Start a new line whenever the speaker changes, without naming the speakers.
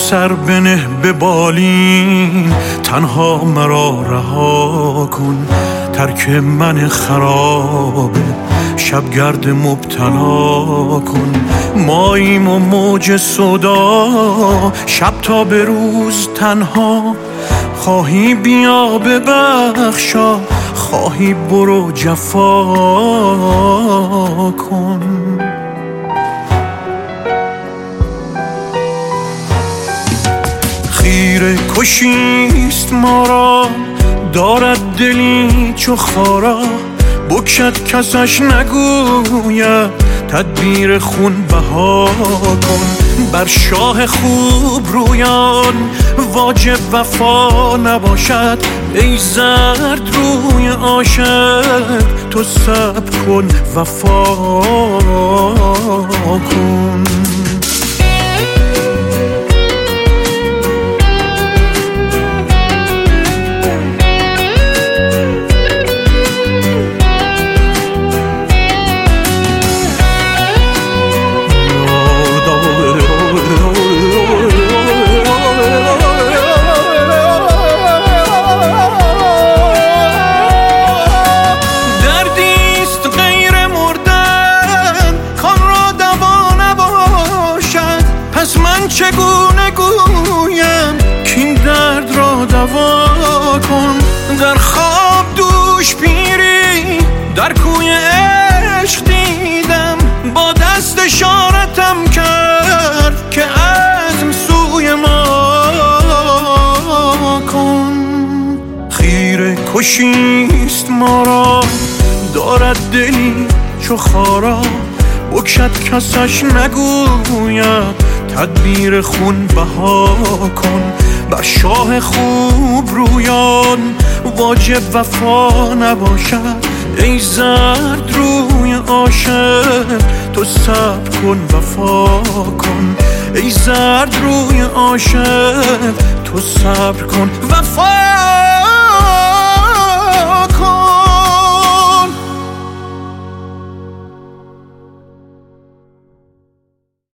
سر بنه به بالین، تنها مرا رها کن. ترک من خرابه، شبگرد مبتلا کن. ماییم و موج صدا، شب تا به روز تنها. خواهی بیا ببخشا، خواهی برو جفا کن. خیره کشیست ما را، دارد دلی چو خارا. بکشد کسش نگوید، تدبیر خون بها کن. بر شاه خوب رویان واجب وفا نباشد. ای زرد روی عاشق تو صبر کن وفا کن. چگونه گویم کین درد را دوا کن. در خواب دوش پیری در کوی عشق دیدم، با دست اشارتم کرد که عزم سوی ما کن. خیره کشیست ما را، دارد دلی چو خارا. بکشد کسش نگوید، تدبیر خون بها کن. بر شاه خوب رویان واجب وفا نباشد. ای زرد روی عاشق تو صبر کن وفا کن. ای زرد روی عاشق تو صبر کن وفا